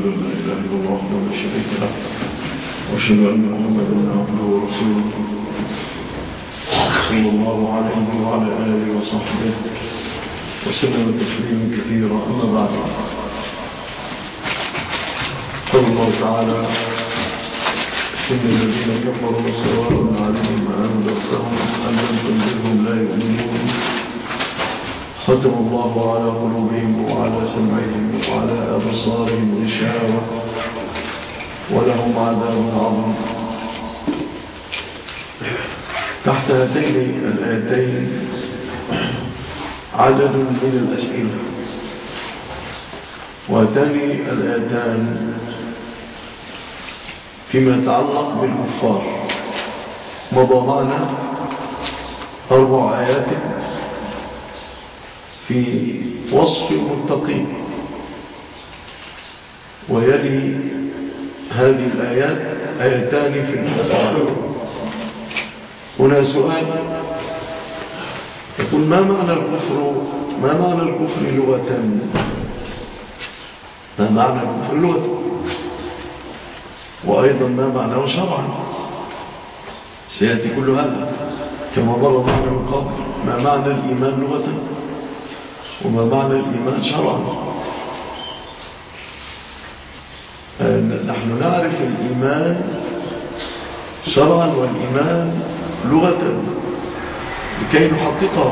أن لا إله إلا الله وحده لا شريك له وأشهد أن محمدا عبده ورسوله صلى الله عليه وعلى آله وصحبه وسلم تسليما كثيرا. أما بعد، قال الله تعالى: إن الذين كفروا سواء عليهم أأنذرتهم أم لم تنذرهم لا يؤمنون ختم الله على قلوبهم وعلى سمعهم وعلى أبصارهم غشاوة ولهم عذاب عظيم. تحت هاتين الآيتين عدد من الأسئلة، وهاتان الآيتان فيما يتعلق بالكفار. مضى معنا 4 آيات في وصف المتقين، ويلي هذه الآيات آيتان في الكفار. هنا سؤال يقول: ما معنى الكفر لغة؟ ما معنى الكفر لغة؟ وأيضا ما معناه شرعا؟ سيأتي كل هذا كما مر معنا من قبل. ما معنى الإيمان لغة وما معنى الإيمان شرعا؟ نحن نعرف الإيمان شرعا والإيمان لغة لكي نحققه،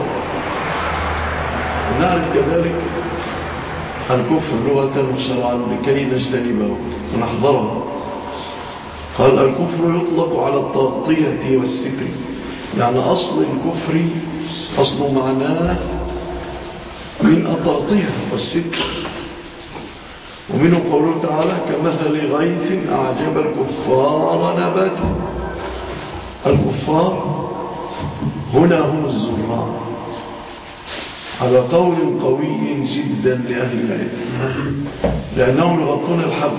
ونعرف كذلك الكفر لغة وشرعا لكي نجتنبه ونحذره. قال: الكفر يطلق على التغطية والستر، يعني أصل الكفر أصل معناه من التغطية والستر. ومنه قوله تعالى: كمثل غيث أعجب الكفار نباته. الكفار هنا هم الزراع، على قول قوي جدا لأهل العلم، لأنهم يغطون الحب.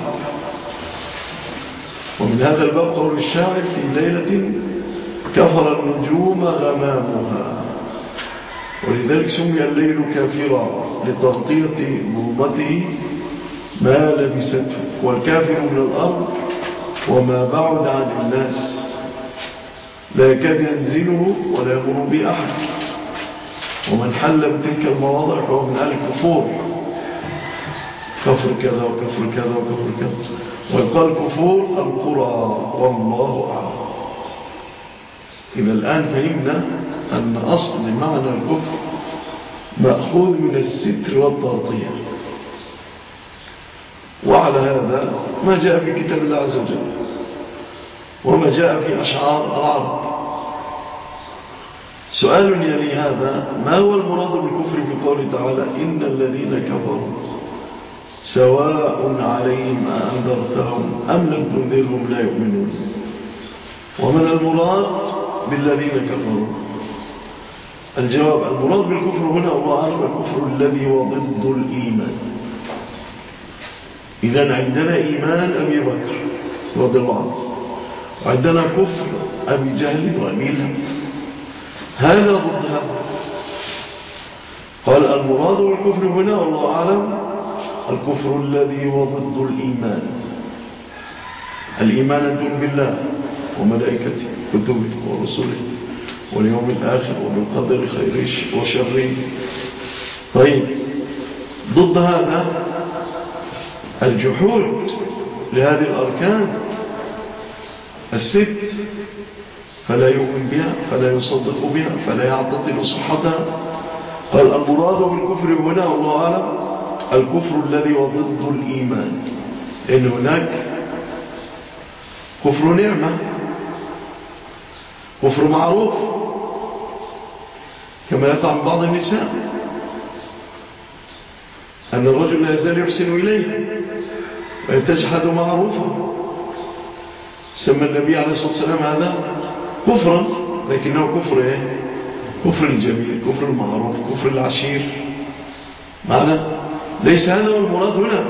ومن هذا الباب قول الشاعر: في ليلة كفر النجوم غمامها. ولذلك سمي الليل كافرا لتغطية ظلمته ما لبسته. والكافر من الأرض وما بعد عن الناس لا يكاد ينزله ولا يمر بأحد. ومن حل بتلك المواضع فهو من أهل الكفور، كفر كذا وكفر كذا وكفر كذا. ويقال كفور القرى والله أعلم. إذا الآن فهمنا أن أصل معنى الكفر مأخوذ من الستر والتغطية. وعلى هذا ما جاء في كتاب الله عز وجل وما جاء في أشعار العرب. سؤال يلي هذا: ما هو المراد بالكفر في قوله تعالى: إن الذين كفروا سواء عليهم أأنذرتهم أم لم تنذرهم لا يؤمنون؟ ومن المراد بالذين كفروا؟ الجواب: المراد بالكفر هنا الله أعلم الكفر الذي هو ضد الإيمان. إذن عندنا إيمان أبي بكر رضي الله عنه، وعندنا كفر أبي جهل وأبي لهب، هذا ضد هذا. قال: المراد بالكفر هنا والله أعلم الكفر الذي هو ضد الإيمان. الإيمان أن تؤمن بالله وملائكته وكتبه ورسله واليوم الآخر وبالقدر خيره وشره. طيب، ضد هذا الجحود لهذه الأركان الست، فلا يؤمن بها، فلا يصدق بها، فلا يعتقد صحتها. قال: المراد بالكفر هنا والله أعلم الكفر الذي هو ضد الإيمان، لأن هناك كفر نعمة، كفر معروف كما يطعن بعض النساء، أن الرجل لا يزال يحسن إليه ويتجحد معروفا. سمى النبي عليه الصلاة والسلام هذا كفرا، لكنه كفر إيه؟ كفر الجميل، كفر المعروف، كفر العشير. معنى ليس هذا هو المراد هنا.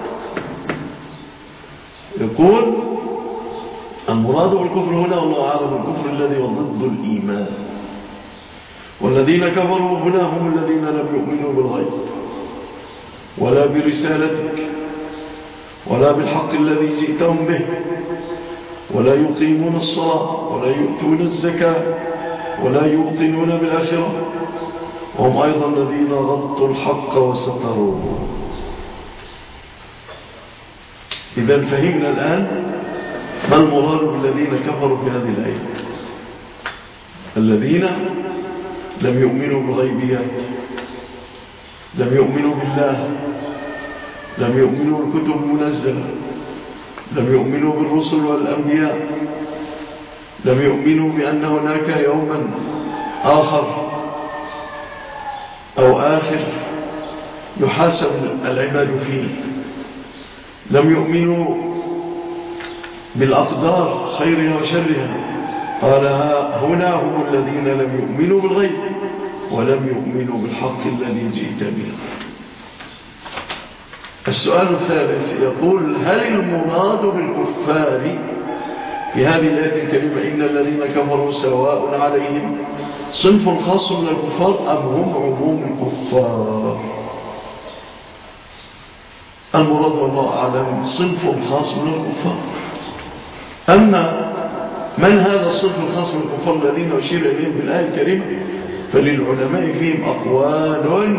يقول: المراد بالكفر هنا والله أعلم الكفر الذي هو ضد الإيمان. والذين كفروا هنا هم الذين لم يؤمنوا بالغيب ولا برسالتك ولا بالحق الذي جئتهم به، ولا يقيمون الصلاة ولا يؤتون الزكاة ولا يوقنون بالآخرة، وهم أيضا الذين غطوا الحق وستروه. إذا فهمنا الآن ما المراد بالذين كفروا في هذه الآية. الذين لم يؤمنوا بالغيبيات، لم يؤمنوا بالله، لم يؤمنوا بالكتب المنزلة، لم يؤمنوا بالرسل والأنبياء، لم يؤمنوا بأن هناك يوما آخر أو آخر يحاسب العباد فيه، لم يؤمنوا بالأقدار خيرها وشرها. قال هنا هم الذين لم يؤمنوا بالغيب ولم يؤمنوا بالحق الذي جئت به. السؤال الثالث يقول: هل المراد بالكفار في هذه الآية الكريمة إن الذين كفروا سواء عليهم صنف خاص من الكفار أم هم عموم الكفار؟ المراد والله أعلم صنف خاص من الكفار. أما من هذا الصنف الخاص من الكفار الذين أشير إليهم بالآية الكريمة فللعلماء فيهم أقوال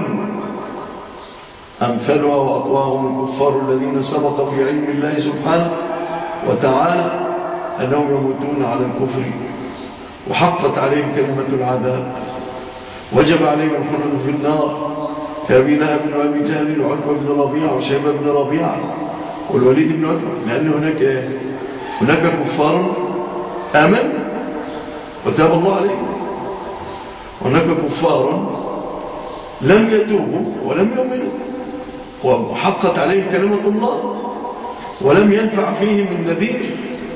أمثلها وأقواهم الكفار الذين سبق في علم الله سبحانه وتعالى أنهم يموتون على الكفر وحقت عليهم كلمة العذاب، وجب عليهم الخلود في النار كأبي لهب وأبي جهل وعتبة بن ربيعة وشيبة بن ربيعة والوليد بن عتبة، لأن هناك كفار آمنوا وتاب الله عليهم، هناك كفار لم يتوبوا ولم يؤمنوا وحقت عليهم كلمة الله ولم ينفع فيهم النذير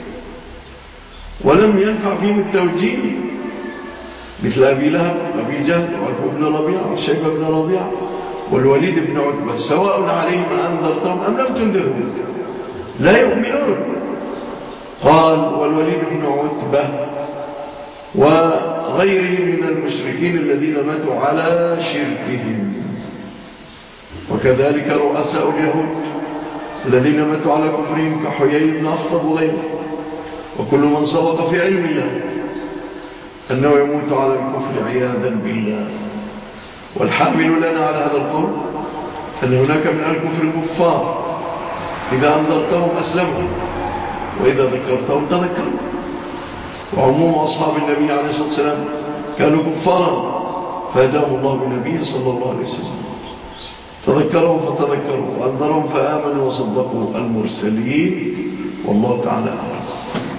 ولم ينفع فيهم التوجيه، مثل أبي لهب وأبي جهل وعتبة بن ربيعة وشيبة بن ربيعة والوليد بن عتبة، سواء عليهم أنذرتهم أم لم تنذرهم لا يؤمنون. قال: والوليد بن عتبة وغيرهم من المشركين الذين ماتوا على شركهم، وكذلك رؤساء اليهود الذين ماتوا على كفرهم كحيي بن أخطب وغيره، وكل من سبق في علم الله أنه يموت على الكفر عياذا بالله. والحامل لنا على هذا القول أن هناك من الكفر كفار إذا أنذرتهم أسلموا وإذا ذكرتهم تذكروا، وعموم أصحاب النبي عليه الصلاة والسلام كانوا كفارا فهداهم الله بنبيه صلى الله عليه وسلم، تذكروا فتذكروا وأنذرهم فآمنوا وصدقوا المرسلين، والله تعالى أعلم.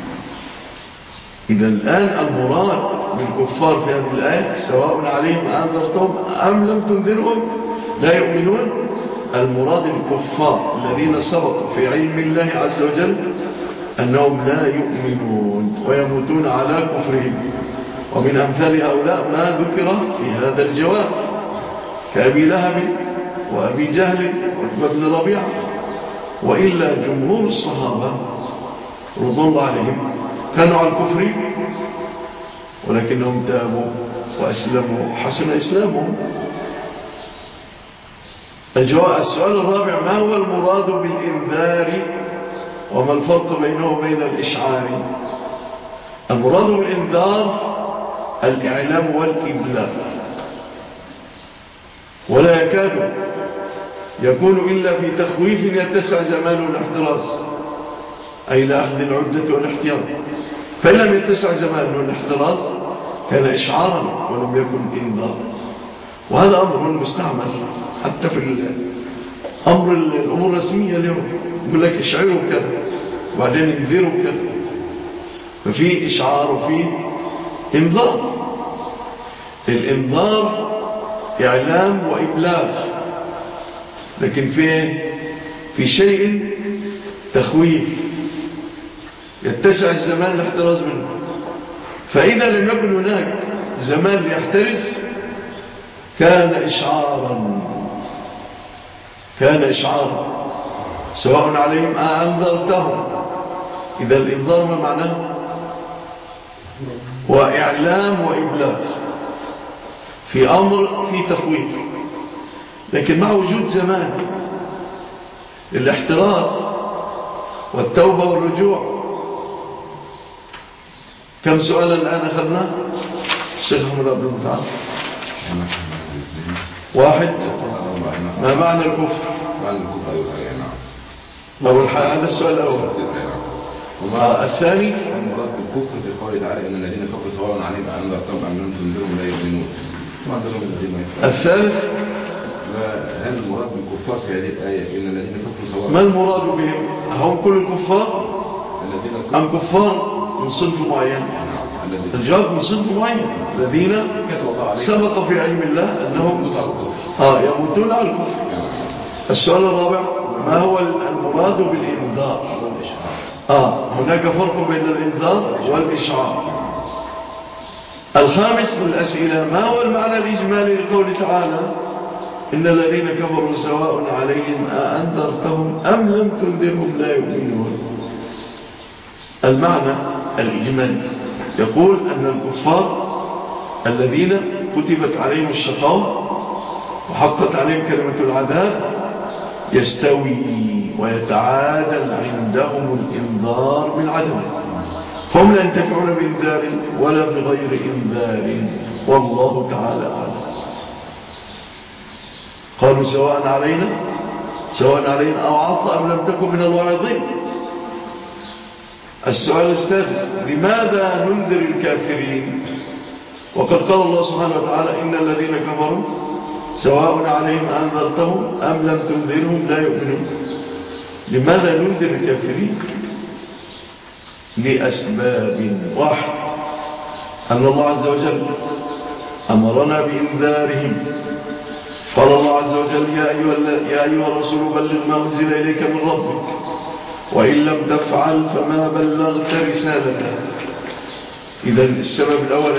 إذا الآن المراد بالكفار في هذه الآية سواء عليهم أنذرتهم أم لم تنذرهم لا يؤمنون، المراد الكفار الذين سبقوا في علم الله عز وجل أنهم لا يؤمنون ويموتون على كفرهم. ومن أمثال هؤلاء ما ذكر في هذا الجواب كأبي لهب وأبي جهل وعتبة بن ربيعة، وإلا جمهور الصحابة رضي الله عليهم كانوا على الكفر ولكنهم تابوا وأسلموا حسن إسلامهم. السؤال الرابع: ما هو المراد بالإنذار وما الفرق بينه وبين الإشعار؟ المراد بالإنذار الإعلام والإبلاغ، ولا يكاد يكون إلا في تخويف يتسع زمان الاحتراز، أي لأخذ العدة والاحتياط، فإن لم يتسع زمان الاحتراز كان إشعارا ولم يكن إنذار. وهذا أمر مستعمل حتى في الأمور الرسمية اليوم، يقول لك اشعروا كذا وبعدين انذروا كذا، ففي إشعار وفي إنذار. الإنذار إعلام وإبلاغ، لكن في شيء تخويف يتسع الزمان الاحتراز منه، فإذا لم يكن هناك زمان ليحترز كان إشعارا سواء عليهم أنذرتهم. إذا الإنذار ما معناه؟ وإعلام وإبلاغ في أمر في تخويف، لكن مع وجود زمان للاحتراز والتوبة والرجوع. كم سؤالا الآن أخذنا؟ الشيخ محمد عبد المتعال. واحد. ما معنى الكفر؟ معنى الكفر أيوة. أول حاجة هذا السؤال الأول. الثاني المراد بالكفر في قوله تعالى إن الذين كفروا سواء عليهم أنذرتهم أم لم تنذرهم لا يؤمنون. الثالث هل المراد بالكفار في هذه الآية إن الذين كفروا سواء؟ ما المراد بهم؟ هم كل الكفار أم كفار من صنف معين؟ الجواب من صنف معين الذين سبق في علم الله أنهم يموتون على الكفر. السؤال الرابع ما هو المراد بالإنذار؟ هناك فرق بين الإنذار والإشعار. الخامس من الأسئلة ما هو المعنى الإجمالي لقول تعالى إن الذين كفروا سواء عليهم أأنذرتهم أم لم تنذرهم لا يؤمنون. المعنى الإجمالي يقول أن الكفار الذين كتبت عليهم الشقاوة وحقت عليهم كلمة العذاب يستوي ويتعادل عندهم الإنذار بالعدم، فهم لا ينتفعون بإنذار ولا بغير إنذار، والله تعالى أعلم. قالوا سواء علينا أو عطى أم لم تكن من الواعظين. السؤال السادس لماذا ننذر الكافرين وقد قال الله سبحانه وتعالى إن الذين كفروا سواء عليهم أنذرتهم أم لم تنذرهم لا يؤمنون. لماذا ننذر الكافرين؟ لأسباب. واحد أن الله عز وجل أمرنا بإنذارهم. قال الله عز وجل يا أيها الرسول بلغ ما أنزل إليك من ربك وإن لم تفعل فما بلغت رسالته. إذا السبب الأول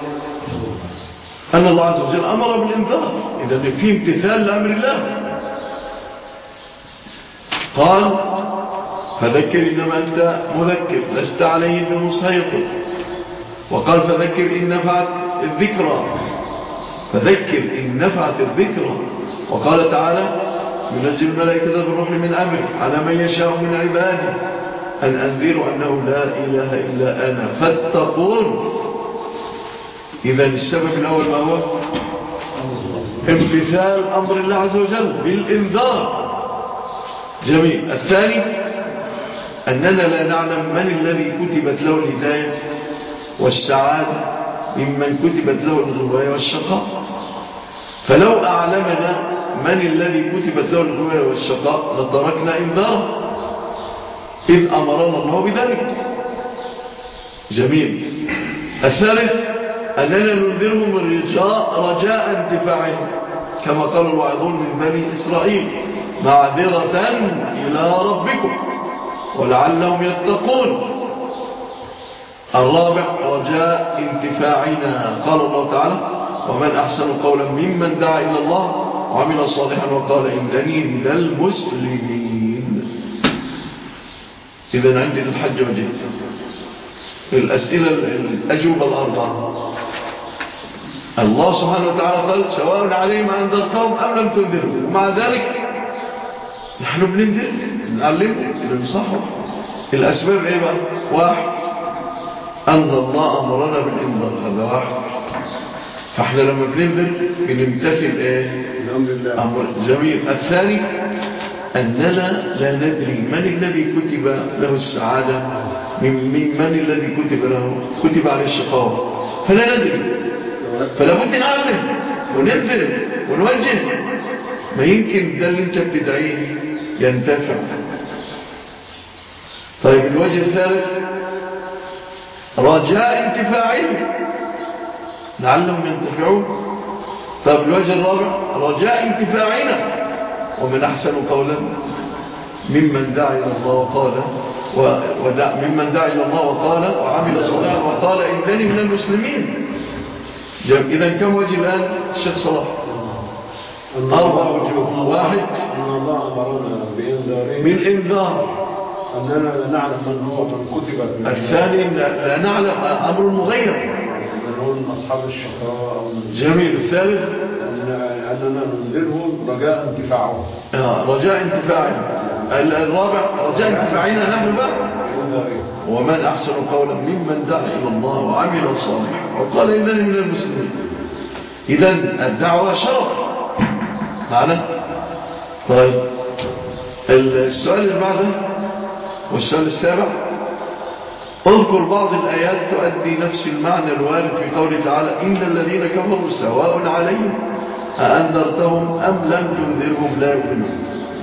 أن الله عز وجل أمر بالإنذار، إذا في امتثال لأمر الله. قال فذكر إنما أنت مذكر لست عليهم بمسيطر. وقال فذكر إن نفعت الذكرى، فذكر إن نفعت الذكرى. وقال تعالى ينزل الملائكة بالروح من أمره على من يشاء من عباده أن أنذروا أنه لا إله إلا أنا فاتقون. إذا السبب الأول ما هو؟ امتثال أمر الله عز وجل بالإنذار. جميل. الثاني أننا لا نعلم من الذي كتبت له الهداية والسعادة ممن كتبت له الغواية والشقاء. فلو أعلمنا من الذي كتبت له الغواية والشقاء لتركنا إنذاره إذ أمرنا الله بذلك. جميل. الثالث أننا ننذرهم رجاء انتفاعهم كما قال الواعظون من بني إسرائيل معذرة إلى ربكم ولعلهم يتقون. الرابع رجاء انتفاعنا. قال الله تعالى ومن أحسن قولا ممن دعا إلى الله وعمل صالحا وقال إنني من المسلمين. إذن عندي الحج وجهد الأسئلة الأجوبة الأربعة. الله سبحانه وتعالى قال سواء عليهم أنذرتهم أم لم تنذرهم، ومع ذلك نحن بننذر نعلمهم بنصحهم. الأسباب إيه بقى؟ واحد أن الله أمرنا بالإنذار، هذا واحد. فإحنا لما بننذر بنمتثل إيه؟ الأمر الله. جميل. الثاني أننا لا ندري من الذي كتب له السعادة من الذي كتب عليه الشقاوة، فلا ندري، فلا بد نعلم وننذر ونوجه. ما يمكن ده اللي انت بتدعيه ينتفع. طيب الوجه الثالث رجاء انتفاعهم لعلهم ينتفعون. طيب الوجه الرابع رجاء انتفاعنا ومن أحسن قولا ممن دعا إلى الله وقال وعمل صالحا وقال إنني من المسلمين. إذا كم وجه الآن الشيخ صلاح؟ 4 وجوه. واحد أن الله أمرنا بالإنذار أننا لا نعلم من هو من كتب. الثاني لا نعلم أمر مغير من هو من أصحاب الشقاء. جميل. الثالث أننا ننذرهم رجاء انتفاعهم. رجاء انتفاعهم. الرابع رجاء انتفاعنا نحن بقى. ومن أحسن قولا ممن دعا إلى الله وعمل صالحا وقال إنني من المسلمين. إذن الدعوة شرف معنا. طيب السؤال اللي بعده والسؤال السابع: اذكر بعض الآيات تؤدي نفس المعنى الوارد في قوله تعالى: إن الذين كفروا سواء عليهم أأنذرتهم أم لم تنذرهم لا يؤمنون.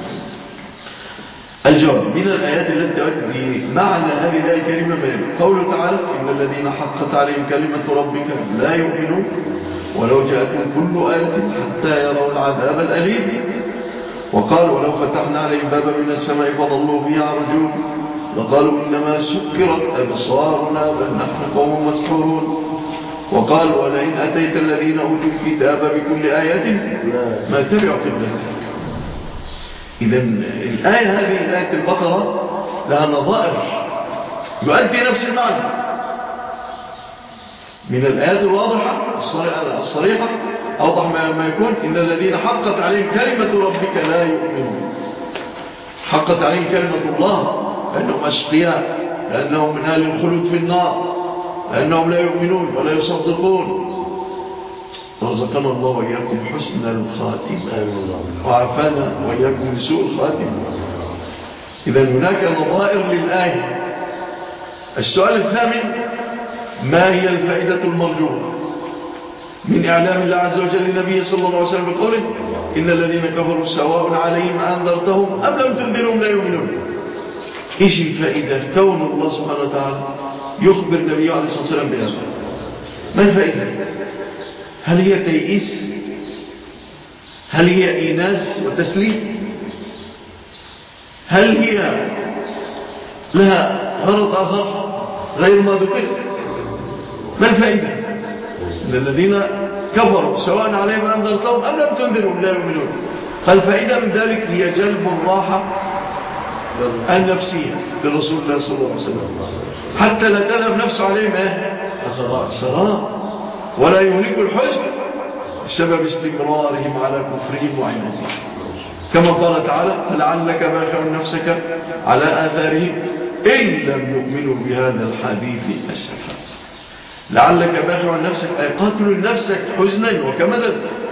الجواب: من الآيات التي تؤدي معنى هذه الآية الكريمة قوله تعالى: إن الذين حقت عليهم كلمة ربك لا يؤمنون ولو جاءتهم كل آية حتى يروا العذاب الأليم. وقال: ولو فتحنا عليهم بابا من السماء فظلوا فيه عرجون لقالوا إنما سكرت أبصارنا بل نحن قوم مسحورون. وقال: ولئن أتيت الذين أوتوا الكتاب بكل آية ما تبعوا قبلتك. إذن الآية هذه آية البقرة لها نظائر يؤدي نفس المعنى. من الآيات الواضحة الصريحة أوضح ما يكون: إن الذين حقت عليهم كلمة ربك لا يؤمنون. حقت عليهم كلمة الله لأنهم أشقياء، لأنهم من أهل الخلود في النار، لأنهم لا يؤمنون ولا يصدقون. رزقنا الله وإياكم حسن الخاتمة وعافانا وإياكم من سوء الخاتمة. إذا هناك نظائر للآية. السؤال الثامن: ما هي الفائدة المرجوة من إعلام الله عز وجل للنبي صلى الله عليه وسلم بقوله: إن الذين كفروا سواء عليهم أنذرتهم أم لم تنذرهم لا يؤمنون؟ إيش الفائدة كون الله سبحانه وتعالى يخبر النبي عليه الصلاة والسلام بهذا؟ ما الفائدة؟ هل هي تيئيس؟ هل هي إيناس وتسليم؟ هل هي لها غرض آخر غير ما ذكر؟ ما الفائدة؟ إن الذين كفروا سواء عليهم أنذرتهم أم لم تنذرهم لا يؤمنون. فالفائدة من ذلك هي جلب الراحة النفسية لرسول الله صلى الله عليه وسلم حتى لا تذهب نفسه عليهم سراء ولا يهلك الحزن بسبب استمرارهم على كفرهم وعنادهم. كما قال تعالى: فلعلك باخع نفسك على آثارهم إن لم يؤمنوا بهذا الحديث أسفا. لعلك باخع نفسك أي قاتل نفسك حزنا وكمدا.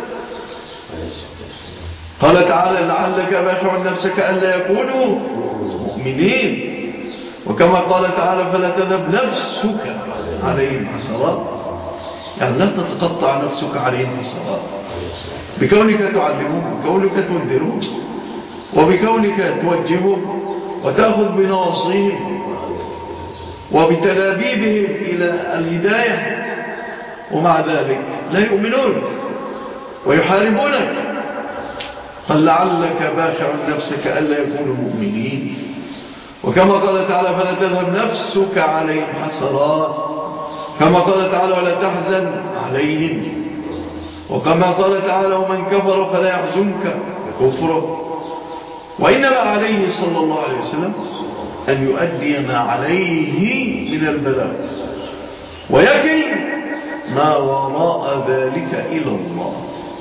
قال تعالى: لعلك باخع نفسك ألا يكونوا مؤمنين. وكما قال تعالى: فلا تذهب نفسك عليهم حسرات، يعني لا تتقطع نفسك عليهم حسرات بكونك تعلمهم وبكونك تنذرهم وبكونك توجههم وتأخذ بنواصيهم وبتلابيبهم إلى الهداية، ومع ذلك لا يؤمنون ويحاربونك. قال: لعلك باخع نفسك ألا يكونوا مؤمنين. وكما قال تعالى: فلا تذهب نفسك عليهم حسرات. كما قال تعالى: ولا تحزن عليهم. وكما قال تعالى: ومن كفر فلا يحزنك كفره. وإنما عليه صلى الله عليه وسلم أن يؤدي ما عليه من البلاغ ويكل ما وراء ذلك إلى الله،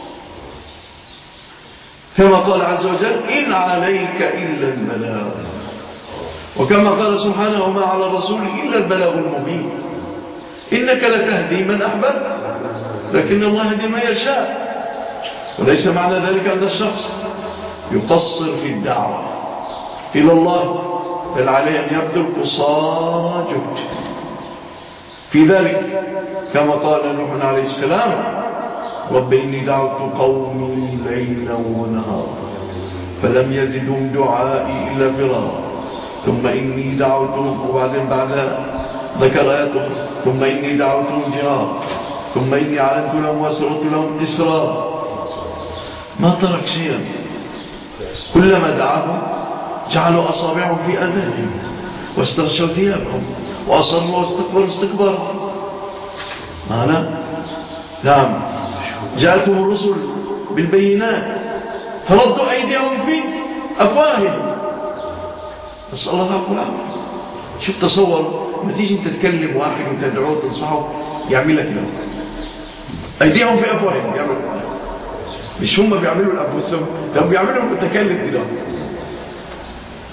كما قال عز وجل: إن عليك إلا البلاغ. وكما قال سبحانه: وما على الرسول إلا البلاغ المبين. إنك لتهدي من أحببت لكن الله يهدي من يشاء. وليس معنى ذلك أن الشخص يقصر في الدعوة إلى الله، بل عليه أن يبذل قصارى جهد في ذلك. كما قال نوح عليه السلام: رب إني دعوت قومي ليلا ونهارا فلم يزدهم دعائي إلا فرارا ثم إني دعوتهم. وبعدين بعد ذكر آياته: ثم إني دعوتهم جهارا ثم إني أعلنت لهم وأسررت لهم إسرارا. ما ترك شيئا، كلما دعاهم جعلوا أصابعهم في آذانهم واستغشوا ثيابهم وأصروا واستكبروا استكبارا. معنى نعم، جاءتهم الرسل بالبينات فردوا أيديهم في أفواههم. نسأل الله العافية. شوف تصور، ما تيجي انت تكلم واحد وتدعوه تنصحه يعمل لك له أيديهم في أفواههم، يعمل مش هم بيعملوا الأنفسهم، هم بيعملوا المتكلم كده.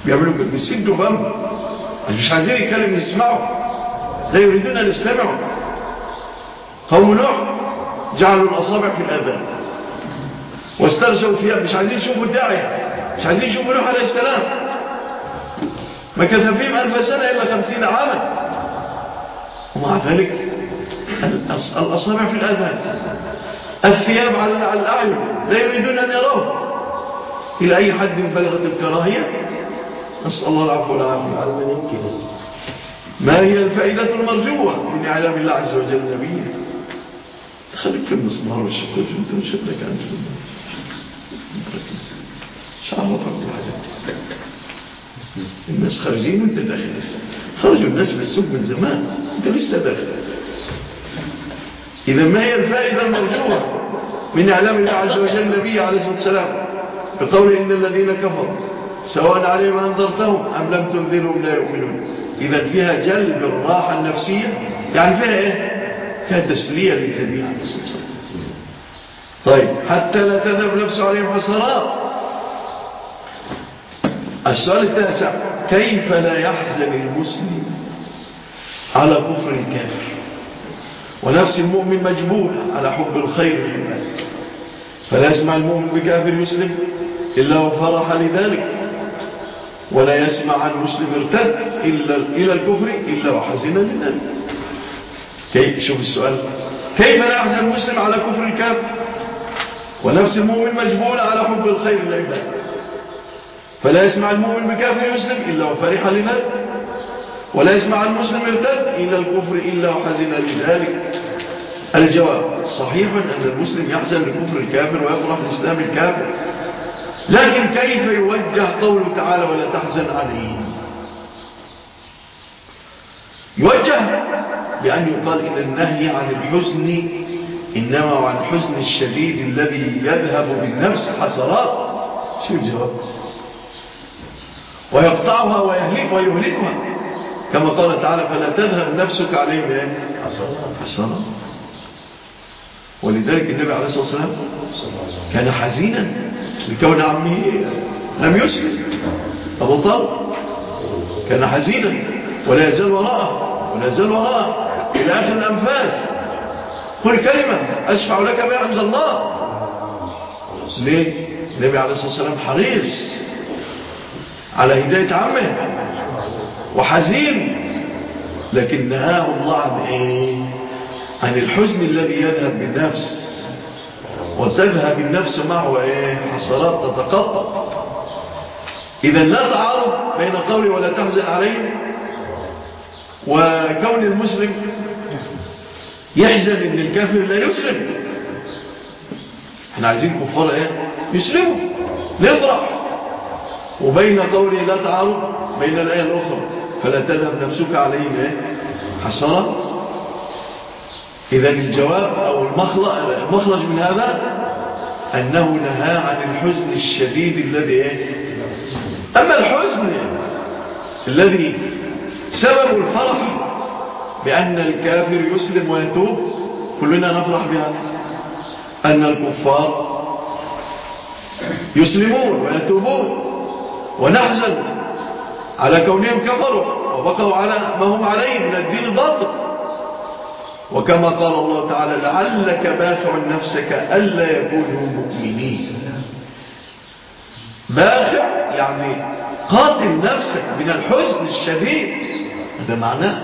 بيعملوا كده، بيسدوا فم، مش عايزين يتكلم يسمعوا، لا يريدون أن يستمعوا. قوم نوح جعلوا الأصابع في الآذان واسترجوا فيها، مش عايزين يشوفوا الداعية، مش عايزين يشوفوا نوح عليه السلام. ما كان فيهم 1000 سنة إلا 50 عاما، ومع ذلك الأصابع في الآذان، الثياب على الأعين، لا يريدون أن يروه. إلى أي حد بلغت الكراهية؟ نسأل الله العفو والعافية. ما هي الفائدة المرجوة من إعلام الله عز وجل نبيه؟ خليك في المسمار والشكوش، انت مش لك عنه شاء الله فرق الحاجات. الناس خارجين وانت داخل، خرجوا الناس بالسوق من زمان، انت لسه داخل. إذا ما هي الفائدة المرجوة من إعلام الله عز وجل نبيه عليه الصلاة والسلام بقول إن الذين كفروا سواء عليهم أنذرتهم أم لم تنذرهم لا يؤمنون؟ إذا فيها جلب الراحة النفسية، يعني فيها إيه؟ فيها تسلية للنبي عليه الصلاة والسلام. طيب حتى لا تذهب نفسه عليهم حسرات. السؤال التاسع: كيف لا يحزن المسلم على كفر الكافر ونفس المؤمن مجبولة على حب الخير لله، فلا يسمع المؤمن بكافر يسلم إلا وفرح لذلك، ولا يسمع عن مسلم ارتد إلى الكفر إلا وحزن لذلك. كيف؟ شوف السؤال: كيف لا يحزن المسلم على كفر الكافر ونفس المؤمن مجبولة على حب الخير لله، فلا يسمع المؤمن بكافر يسلم إلا وفرح لذلك، ولا يسمع المسلم ارتد إلى الكفر إلا وحزن لذلك؟ الجواب: صحيحا أن المسلم يحزن لكفر الكافر ويفرح لإسلام الكافر، لكن كيف يوجه قوله تعالى ولا تحزن عليهم؟ يوجه بأن يقال إن النهي عن الحزن إنما عن الحزن الشديد الذي يذهب بالنفس حسرات. شو الجواب؟ ويقطعها ويهلكها، كما قال تعالى فلا تذهب نفسك عليهم حسرات. ولذلك النبي عليه الصلاة والسلام كان حزينا لكون عمه لم يسلم. أبو طالب كان حزينا ولا يزال وراءه إلى آخر الأنفاس. قل كلمة أشفع لك بها عند الله. ليه؟ النبي عليه الصلاة والسلام حريص على هداية عمه وحزين، لكن نهاه الله عن إيه؟ عن الحزن الذي يذهب بالنفس، وتذهب النفس معه إيه؟ حسرات تتقطع. إذا لا تعارض بين قولي ولا تحزن عليه وكون المسلم يحزن إن الكافر لا يسلم. احنا عايزين كفار ايه؟ يسلموا نفرح. وبين قولي لا تعارض بين الآية الأخرى فلا تذهب نفسك عليهم ايه؟ حسرة. إذا الجواب أو المخرج من هذا أنه نهى عن الحزن الشديد الذي ايه؟ أما الحزن الذي سبب الفرح بأن الكافر يسلم ويتوب كلنا نفرح بها، أن الكفار يسلمون ويتوبون، ونحزن على كونهم كفروا وبقوا على ما هم عليه من الدين الباطل. وكما قال الله تعالى لعلك باخع نفسك ألا يكونوا مؤمنين. باخع يعني قاتل نفسك من الحزن الشديد، هذا معناه.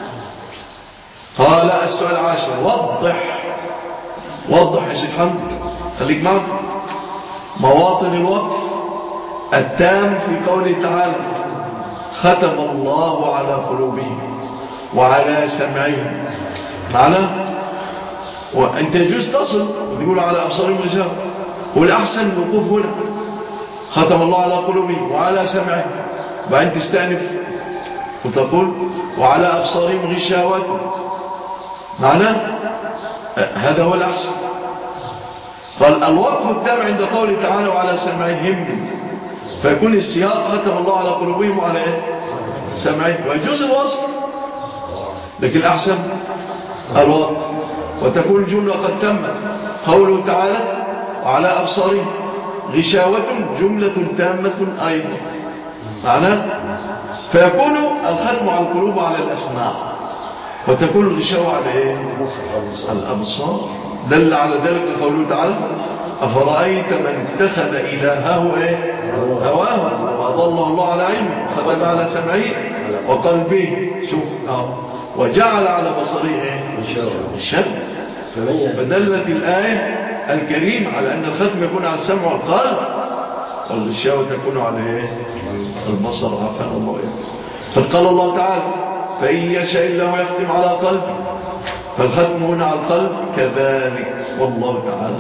قال السؤال العاشر: وضح يا شيخ حمد، خليك معنا مواطن الوقف التام في قوله تعالى ختم الله على قلوبهم وعلى سمعهم. معناه وانت يجوز تصل وتقول على أبصارهم غشاوة، والأحسن الوقوف هنا ختم الله على قلوبهم وعلى سمعهم، وبعدين تستأنف وتقول وعلى أبصارهم غشاوة. معناه هذا هو الأحسن. قال الوقف التام عند قوله تعالى وعلى سمعهم، فيكون السياق ختم الله على قلوبهم وعلى ايه؟ سمعهم، ويجوز الوصف، لكن الأحسن الوقف. وتكون الجملة قد تمت قوله تعالى وعلى أبصارهم غشاوة جملة تامة أيضا. معناه فيكون الختم على القلوب وعلى الأسماع، وتكون الغشاوة على إيه؟ الأبصار. دل على ذلك قوله تعالى أفرأيت من اتخذ إلهه إيه؟ هواه وأضله الله على علمه ختم على سمعه وقلبه، شوف وجعل على بصره إيه؟ الشد. فدلت الآية الكريمة على أن الختم يكون على السمع والقلب، والغشاوة تكون على إيه؟ البصر. عفوا الله إيه. فقال الله تعالى فإن يشاء الله يختم على قلبه، فالختم هنا على القلب كذلك والله تعالى.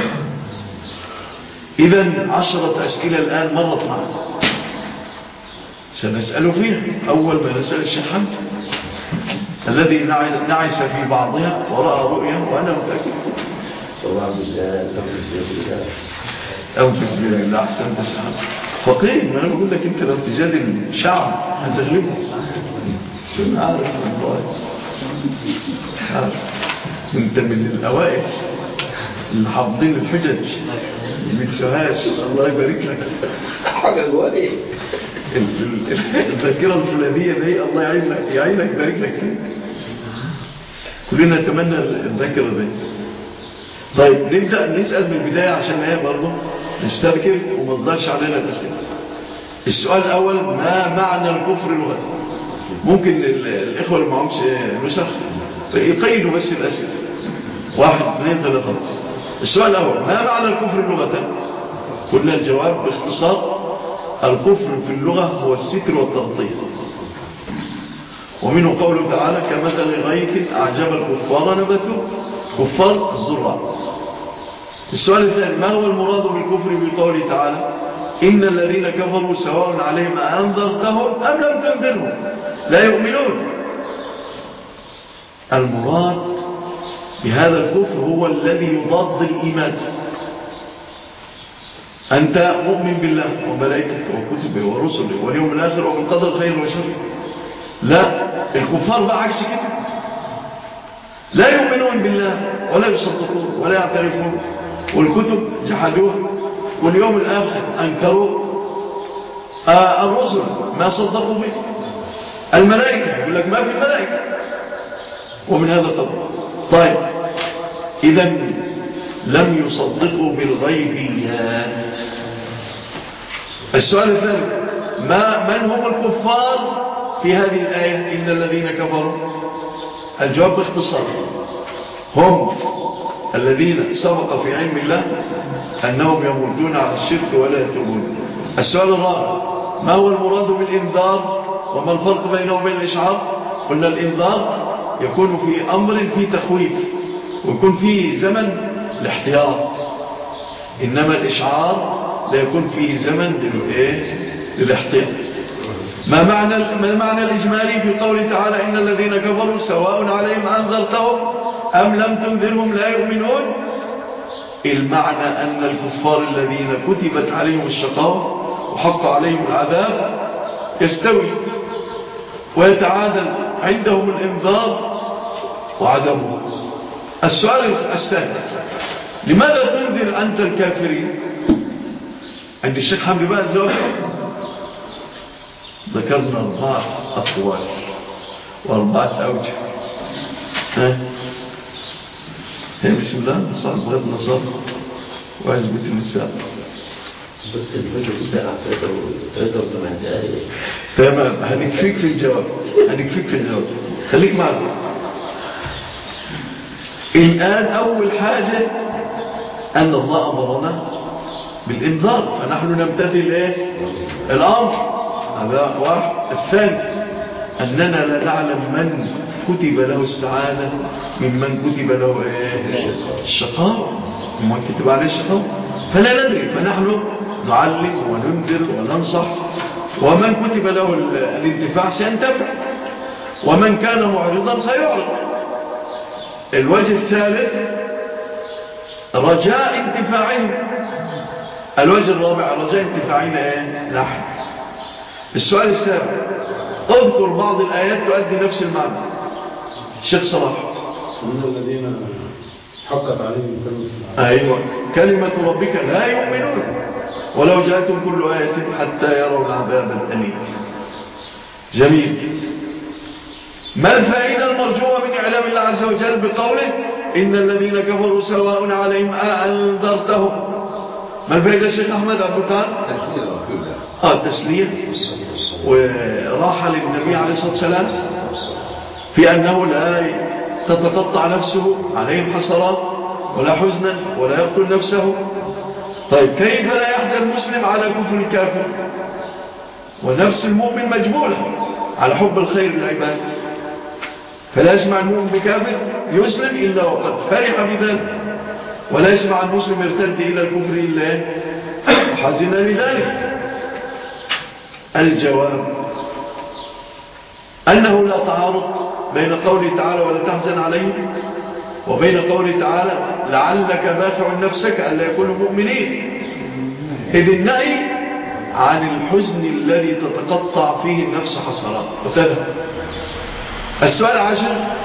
إذن 10 أسئلة الآن مرت معنا سنسأل فيها. أول ما نسأل الشيخ حمد الذي نعس في بعضها ورأى رؤيا وأنا متأكد أنفس بالله أحسنت الشعب فقير. ما أنا بقول لك أنت لو تجادل الشعب هتغلبه. شو عارف والله أنت من الأوائل اللي حافظين الحجج ما بيتسوهاش. الله يبارك لك حاجة الوالي الذاكرة الفلانية دي الله يعينك يبارك لك. كلنا نتمنى الذاكرة دي. طيب نبدأ نسأل من البداية عشان هي برضه نستذكر وما تضيعش علينا الأسئلة. السؤال الأول ما معنى الكفر لغة؟ ممكن الإخوة اللي معهمش نسخ يقيدوا بس الأسئلة 1 2 3. السؤال الأول ما معنى الكفر لغة؟ قلنا الجواب باختصار الكفر في اللغة هو الستر والتغطية، ومنه قوله تعالى كمثل غيث أعجب الكفار نبته، كفار الزراع. السؤال الثاني ما هو المراد بالكفر بقوله تعالى إن الذين كفروا سواء عليهم أنذرتهم أم لم تنذرهم لا يؤمنون؟ المراد بهذا الكفر هو الذي يضاد الإيمان. أنت مؤمن بالله وملائكته وكتبه ورسله واليوم الآخر وبالقدر خير وشر. لا، الكفار بقى عكس كده، لا يؤمنون بالله ولا يصدقون ولا يعترفون، والكتب جحدوها، واليوم الآخر أنكروا، الرسل ما صدقوا به، الملائكة يقول لك ما في ملائكة، ومن هذا قبل. طيب إذن لم يصدقوا بالغيبيات. السؤال الثاني من هم الكفار في هذه الآية إن الذين كفروا؟ الجواب باختصار هم الذين سبق في علم الله أنهم يموتون على الشرك ولا يتوبون. السؤال الرابع ما هو المراد بالإنذار وما الفرق بينه وبين الإشعار؟ قلنا الإنذار يكون في أمر فيه تخويف ويكون فيه زمن الاحتياط، إنما الإشعار لا يكون فيه زمن للاحتياط. ما المعنى الإجمالي في قوله تعالى إن الذين كفروا سواء عليهم أنذرتهم أم لم تنذرهم لا يؤمنون؟ المعنى أن الكفار الذين كتبت عليهم الشقاء وحق عليهم العذاب يستوي ويتعادل عندهم الإنذار وعدمه. السؤال الثالث لماذا تنذر أنت الكافرين؟ عند الشيخ حمد بقى الجواب ذكرنا 4 أقوال و4 أوجه. بسم الله صاحب غير نصر وعزبة النساء بس الفجر بتاع 83 دقائق. تمام هنكفيك في الجواب خليك معنا. الآن أول حاجة أن الله أمرنا بالإنذار فنحن نمتثل الأمر، هذا واحد. الثاني أننا لا نعلم من كتب له السعادة ممن كتب له الشقاء، ممن كتب عليه الشقاء فلا ندري، فنحن نعلم وننذر وننصح، ومن كتب له الانتفاع سينتفع ومن كان معرضا سيعرض. الوجه الثالث رجاء انتفاعهم. الوجه الرابع رجاء انتفاعنا نحن. السؤال السابع اذكر بعض الآيات تؤدي نفس المعنى. الشيخ صلاح من الذين حقت عليهم كلمة أيوة كلمة ربك لا يؤمنون ولو جاءتهم كل آية حتى يروا العذاب الأليم. جميل. ما الفائدة المرجوة من إعلام الله عز وجل بقوله إن الذين كفروا سواء عليهم أنذرتهم؟ ما الفائدة الشيخ أحمد عبد القادر؟ تسلية وراحة للنبي عليه الصلاة والسلام في أنه لا تتقطع نفسه عليهم حسرات ولا حزنا ولا يقتل نفسه. طيب كيف لا يحزن المسلم على كفر الكافر ونفس المؤمن مجبولة على حب الخير للعباد؟ فلا يسمع المؤمن بكافر يسلم إلا وقد فرح بذلك، ولا يسمع المسلم يرتد إلى الكفر إلا حزن لذلك. الجواب أنه لا تعارض بين قوله تعالى ولا تحزن عليهم وبين قوله تعالى لعلك باخع نفسك ألا يكونوا مؤمنين، إذ النهي عن الحزن الذي تتقطع فيه النفس حسرات. وكذا السؤال 10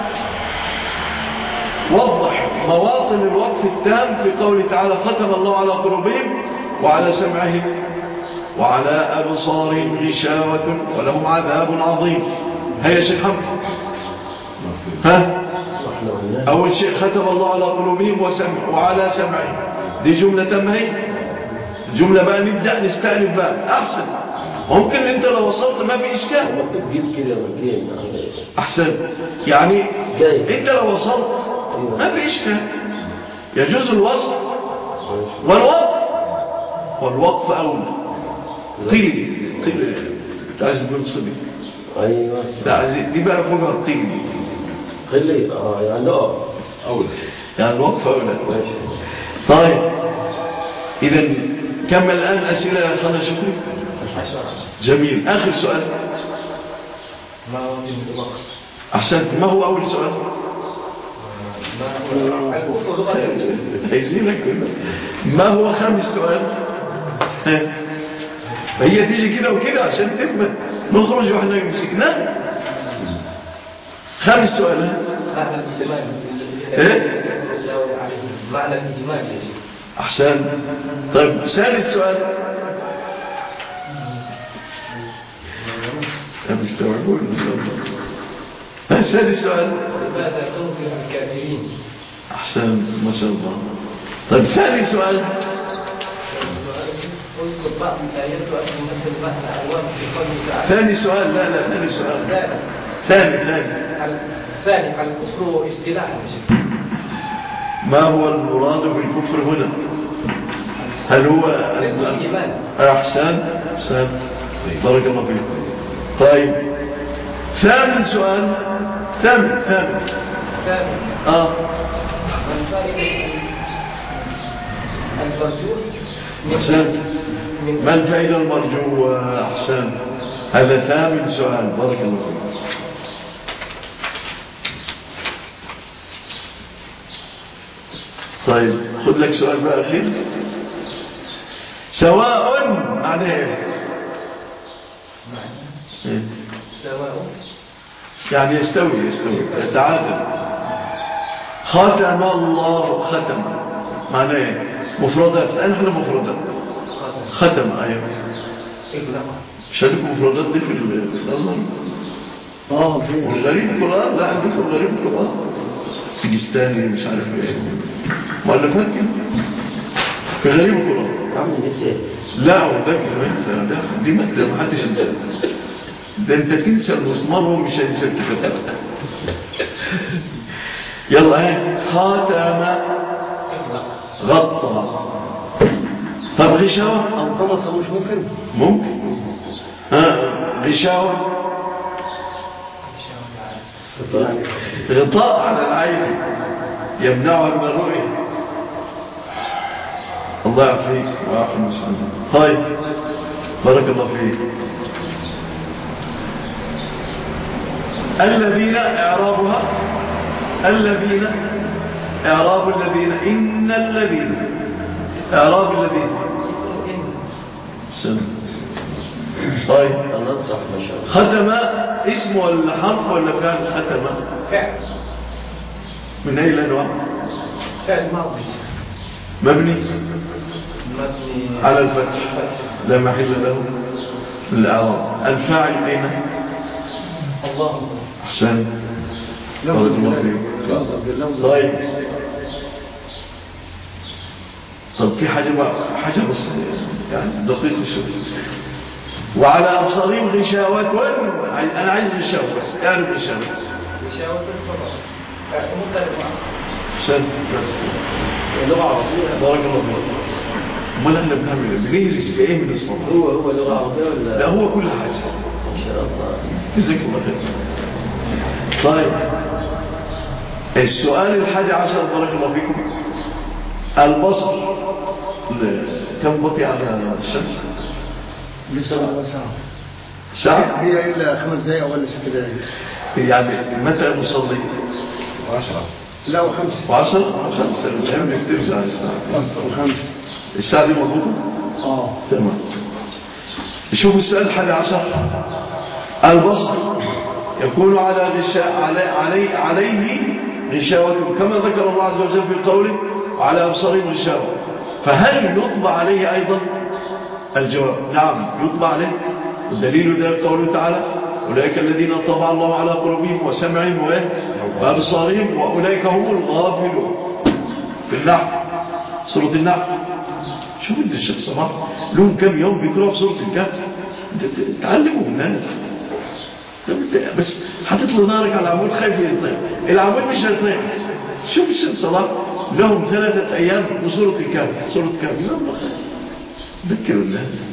وضح مواطن الوقف التام في قوله تعالى ختم الله على قلوبهم وعلى سمعهم وعلى أبصارهم غشاوة ولهم عذاب عظيم. هيا شيخ حمد. أول شيء ختم الله على قلوبهم وعلى سمعهم، دي جملة تمهي. جملة بقى نبدأ نستأنف بقى أحسن. ممكن أنت لو وصلت ما في إشكال أحسن، يعني أنت لو وصلت ما في إشكال، يجوز الوصل والوقف أولى. قيل تعزي تقول صدق. أيوة تعزي دي بقى فوقها قيل يعني أولى، يعني الوقف أولى. طيب إذا كمل الآن أسئلة يا أخوانا. شكرا. جميل. آخر سؤال. ما هو الوقت؟ أحسنت. ما هو أول سؤال؟ ما هو خامس سؤال؟ هي تيجي كده وكده عشان تثبت نخرج واحنا مسكناه. خامس سؤال. معنى الإجمال يا شيخ. أحسن. طيب ثالث سؤال. مستوعبون. ثالث سؤال. لماذا تنصر الكافرين؟ أحسن ما شاء الله. طيب ثالث سؤال. اذكر بعض الآيات وأتمثل معها ألوان في قوله تعالى. ثاني سؤال. لا ثاني سؤال. ثاني الكفر اصطلاحا يا شيخ. ما هو المراد بالكفر هنا؟ هل هو الإيمان؟ أحسن بارك الله فيك. طيب ثامن سؤال. ثامن أحسن. ما الفائدة المرجوة؟ أحسن. هذا ثامن سؤال. بارك الله فيك. طيب خذ لك سؤال بقى أخير. سواء معناه ايه؟ سواء يعني يستوي يتعادل. ختم الله. ختم معناه ايه؟ مفردات. الآن احنا مفردات. ختم أيوة. مش هذه مفردات دي في الأزهر؟ والغريب القرآن. لا عندكم غريب القرآن سجستاني مش عارف ايه مؤلفات كده في غريب القرآن. لا وده كمان دي مادة ما حدش ينسى. ده انت تنسى المسمار ومش هينسى الكتاب. يلا خاتم غطى. طب غشاوة انطمس مش ممكن غشاوة غطاء على العين يمنعها من الرؤية. الله يعافيك ويعافي المسلمين. طيب بارك الله فيك. الذين إعرابها. الذين إعراب الذين. إن الذين إعراب الذين. طيب ختم اسم ولا حرف ولا فعل؟ ختم فعل. من أي الأنواع؟ فعل ماضي مبني مبني على الفتح لا محل له من الإعراب. الفاعل أين؟ الله. أحسن. طيب في حاجة بس يعني دقيق شوية. وعلى أبصارهم غشاوة. أنا عايز غشاوة بس يعني غشاوة الفرق مختلفة. أحسن بس اللغة العربية. بارك الله فيك. امال احنا بنهرس بايه من الصلاة؟ هو لغة عربية ولا؟ لا هو كل حاجة إن شاء الله. جزاك الله خير. طيب السؤال 11 بارك الله فيكم. البصر كم بقي على الشمس؟ لسه ساعة؟ هي إلا 5 دقائق ولا 6 دقائق. يعني متى نصلي؟ 10 لا و5 و10 و5 المهم ترجع الساعة و5 الساعة دي مضبوطة؟ تمام. شوف السؤال 11. البصر يكون عليه غشاوة كما ذكر الله عز وجل في قوله وعلى أبصارهم غشاوة. فهل يطبع عليه أيضا؟ الجواب نعم يطبع عليه. والدليل ذلك قوله تعالى أولئك الذين طبع الله على قلوبهم وسمعهم وأبصارهم وأولئك هم الغافلون. في النحل سورة النحل. شوف انت الشيخ صباح لهم كم يوم بيقرأوا سورة الكهف تعلموا الناس بس حطيت له نارك على العمود خايف يطير العمود مش هيطير. شوف الشيخ صلاح لهم 3 أيام بسورة الكهف سورة الكهف يلا ذكروا الناس.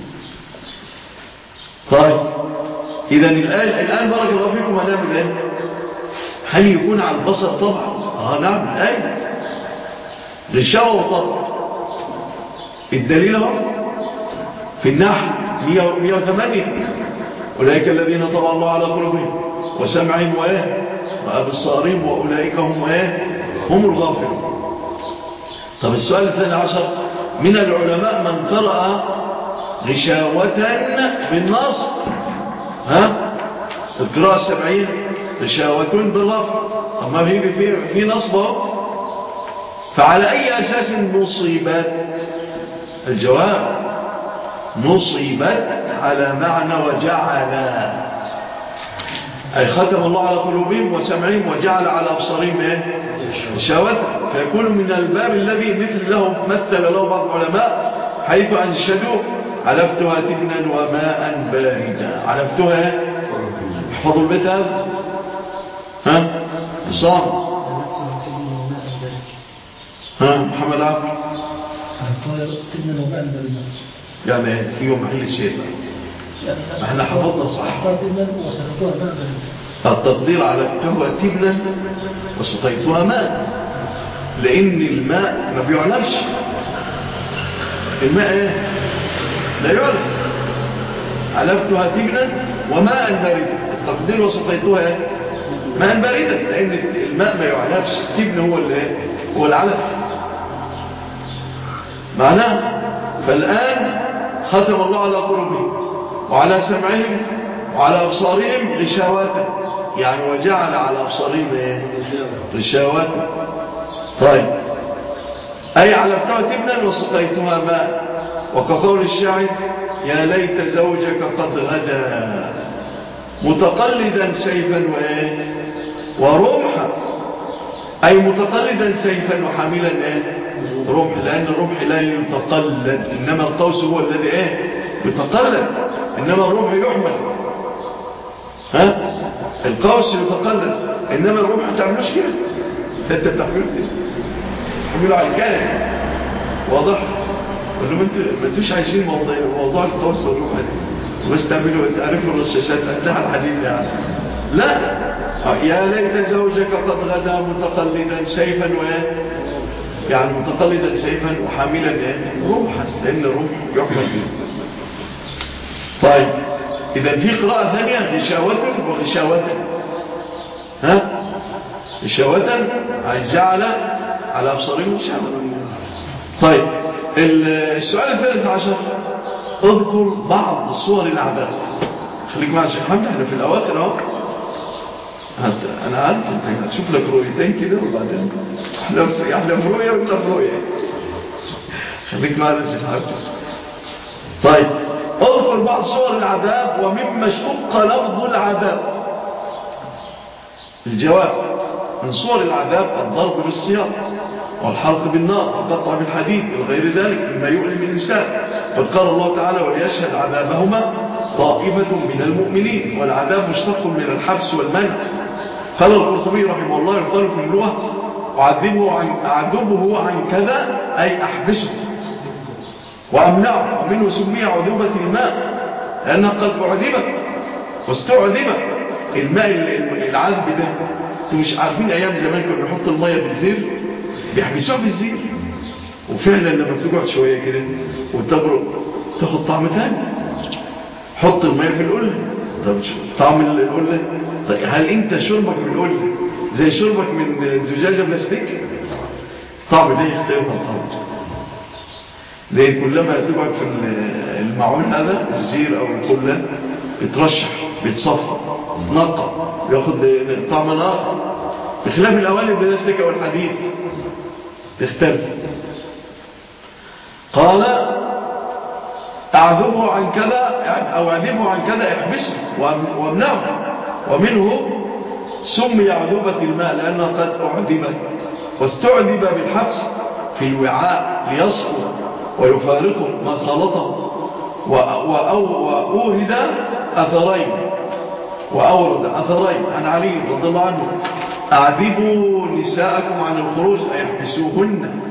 طيب إذا الآن بارك الله فيكم هنعمل ايه؟ هل يكون على البصر طبعا؟ نعم أين غشاوة وطبع. الدليل هو في النحل 108 أولئك الذين طبع الله على قلوبهم وسمعهم وأبصارهم وأولئك هم الغافلون. طب السؤال 12 من العلماء من قرأ غشاوة بالنصب القراءة 70 غشاوة بالرفع. أما في نصبه فعلى أي أساس نصيبت؟ الجواب نصيبت على معنى وجعل أي ختم الله على قلوبهم وسمعهم وجعل على أبصارهم غشاوة. فيكون من الباب الذي مثل له بعض العلماء حيث أنشدوا علفتها تبنا وماء باردا. علفتها احفظوا البيت هذا صام محمد عبد يعني فيه محل الشيء احنا حفظنا صح. التقدير علفتها تبنا وسقيتها ماء لأن الماء ما بيعلمش. الماء لا يعلم. علفتها تبنا وماء باردا. التقدير وسقيتها ماء باردا لأن الماء ما يعلمش. التبن هو العلف معناه. فالآن ختم الله على قلوبهم وعلى سمعهم وعلى أبصارهم غشاوة يعني وجعل على أبصارهم غشاوة. طيب أي علفتها تبنا وسقيتها ماء. وكقول الشاعر يا ليت زوجك قد غدا متقلدا سيفا ورمحا. أي متقلدا سيفا وحاملا رمح لأن الرمح لا يتقلد إنما القوس هو الذي يتقلد إنما الرمح يحمل. القوس يتقلد إنما الرمح تعملوش كده. أنت بتحمله كده تحمله على الكلام واضح. قال لهم ما انتوش عايشين موضوع القوس والرمح بس تعرفوا الرشاشات انتهى الحديث يعني. لا يا ليت زوجك قد غدا متقلدا سيفا يعني متقلدا سيفا وحاملا رمحا لأن الرمح يحمل به. طيب إذا في قراءة ثانية غشاوة وغشاوة غشاوة جعل على أبصارهم غشاوة. طيب السؤال 13 اذكر بعض صور العذاب. خليك مع الشيخ محمد احنا في الأواخر اهو. أنا عارف أنت هتشوف لك رؤيتين كده وبعدين احنا في رؤية وانت في رؤية. خليك معنا في الحاجة. طيب اذكر بعض صور العذاب ومما اشتق لفظ العذاب. الجواب: من صور العذاب الضرب بالسياط والحرق بالنار والقطع بالحديد وغير ذلك مما يؤلم الإنسان. قد قال الله تعالى: وليشهد عذابهما طائفة من المؤمنين. والعذاب مشتق من الحبس والمنع. قال القرطبي رحمه الله: يقال في اللغة أعذبه عن كذا أي أحبسه وأمنعه، ومنه سمي عذوبة الماء لأنها قد أعذبت واستعذبت. الماء العذب ده انتوا مش عارفين أيام زمان كانوا بيحطوا المية بالزير، بيحبسوها بالزير، وفعلا لما تقعد شوية كده وتبرد تاخد طعم تاني. حط المية في القلة، طب طعم القلة. طيب هل انت شربك من القلة زي شربك من زجاجة بلاستيك؟ طعم ده يختلف عن طعم. ليه؟ كلما تقعد في المعون هذا الزير او القلة بيترشح، بيتصفى، نقى، بياخد طعم نار، بخلاف الاواني البلاستيك او الحديد تختلف. قال: أعذبه عن كذا أو أعذبه عن كذا احبسه وامنعه، ومنه سمي عذوبة الماء لأنها قد أعذبت واستعذب بالحبس في الوعاء ليصفو ويفارقه ما خلطه. وأورد أثرين عن علي رضي الله عنه: أعذبوا نساءكم عن الخروج أيحبسوهن.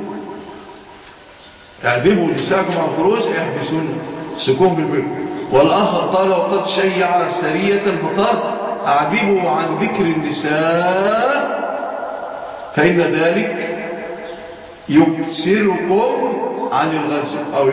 أعذبوا نساءكم عن الخروج أيحبسوهن، سكون بالبر. والآخر قال: وقد شيع سرية فقال: أعذبوا عن ذكر النساء فإن ذلك يكسركم عن الغزو، أو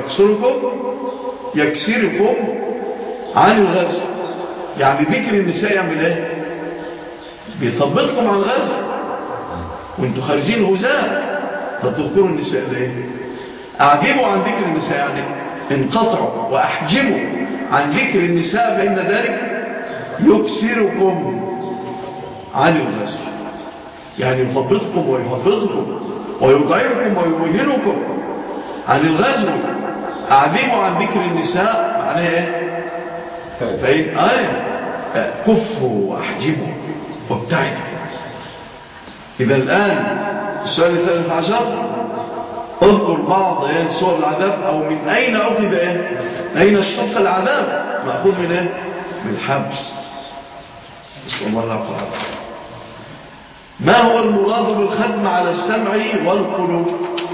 يكسركم عن الغزو. يعني ذكر النساء يعمل ايه؟ بيطبقكم عن الغزو وانتوا خارجين غزاة. طب تذكروا النساء ليه؟ أعذبوا عن ذكر النساء يعني انقطعوا وأحجموا عن ذكر النساء فإن ذلك يكسركم عن الغزو، يعني يطبقكم ويهبطكم ويضعفكم ويمهلكم عن الغزو. أعذبوا عن ذكر النساء معناه ايه؟ فإن كفوا وأحجموا وابتعدوا. إذا الآن السؤال 13: اذكر بعض صور العذاب، أو من أين أخذ أين اشتق العذاب؟ مأخوذ من من الحبس. بسم الله الرحمن الرحيم. ما هو المراد بالختم على السمع والقلوب؟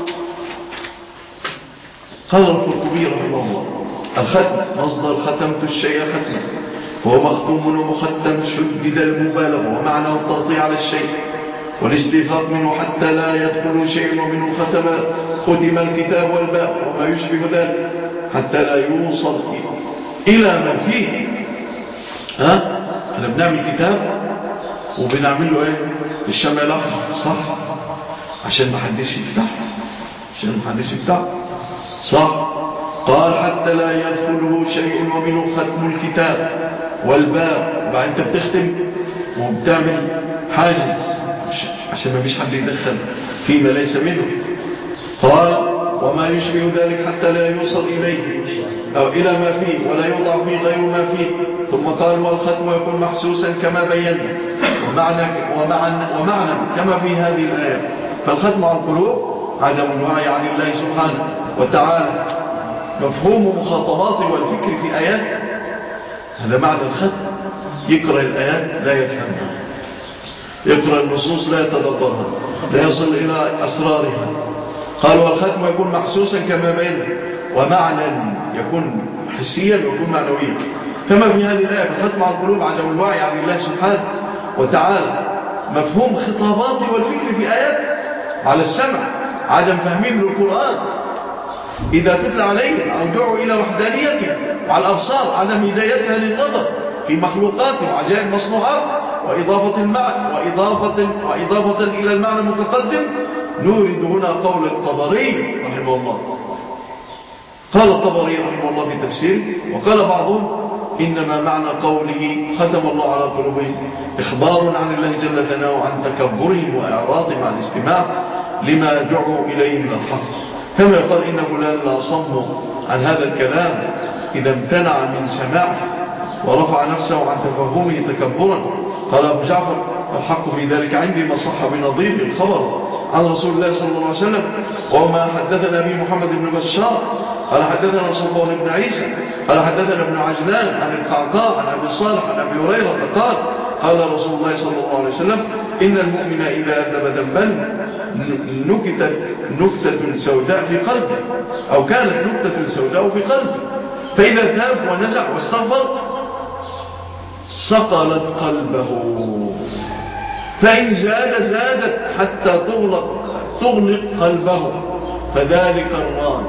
قال القرطبي رحمه الله: الختم مصدر ختمت الشيء ختما، هو مختوم ومختم شدد المبالغة، ومعناه الترطيع على الشيء والاستيثاق منه حتى لا يدخل شيء، ومنه ختم الكتاب والباب وما يشبه ذلك حتى لا يوصل إلى ما فيه. احنا بنعمل كتاب وبنعمل له الشمع الأحمر، صح؟ عشان ما حدش يفتح، صح؟ قال: حتى لا يدخله شيء، ومنه ختم الكتاب والباب. بعد انت بتختم وبتعمل حاجز عشان ما فيش حد يدخل فيما ليس منه. قال: وما يشبه ذلك حتى لا يوصل إليه أو إلى ما فيه ولا يوضع فيه غير ما فيه. ثم قال: والختم يكون محسوسا كما بينا، ومعنى كما في هذه الآية. فالختم على القلوب عدم الوعي عن الله سبحانه وتعالى، مفهوم مخاطباته والفكر في آيات. هذا معنى الختم. يقرأ الآيات لا يفهمها، يقرأ النصوص لا يتدبرها، لا يصل إلى أسرارها. قال: والختم يكون محسوسا كما بين، ومعنى يكون حسيا ويكون معنويا كما في هذه الآية. فالختم على القلوب عدم الوعي عن الله سبحانه وتعالى، مفهوم خطاباته والفكر في آيات. على السمع عدم فهمهم للقرآن إذا تتلى عليه أو دعوا إلى وحدانيته. وعلى الأبصار عدم هدايتها للنظر في مخلوقاته وعجائب مصنوعات، وإضافة إلى المعنى المتقدم. نورد هنا قول الطبري رحمه الله. قال الطبري رحمه الله في تفسير، وقال بعضهم: إنما معنى قوله ختم الله على قلوبهم إخبار عن الله جل ثناؤه عن تكبرهم وإعراضهم عن الاستماع لما دعوا إليه من الحق، كما يقال إن فلان لا صم عن هذا الكلام إذا امتنع من سماعه ورفع نفسه عن تفهمه تكبرا. قال أبو جعفر: الحق في ذلك عندي ما صح بنظير الخبر عن رسول الله صلى الله عليه وسلم، وما حدثنا به محمد بن بشار قال حدثنا صفوان بن عيسى قال حدثنا ابن عجلان عن القعقاع عن أبي صالح عن أبي هريرة قال: قال رسول الله صلى الله عليه وسلم: إن المؤمن إذا أذنب ذنبا نكتة سوداء في قلبه، أو كانت نكتة سوداء في قلبه، فإذا تاب ونزع واستغفر صقلت قلبه، فإن زادت حتى تغلق قلبه، فذلك الران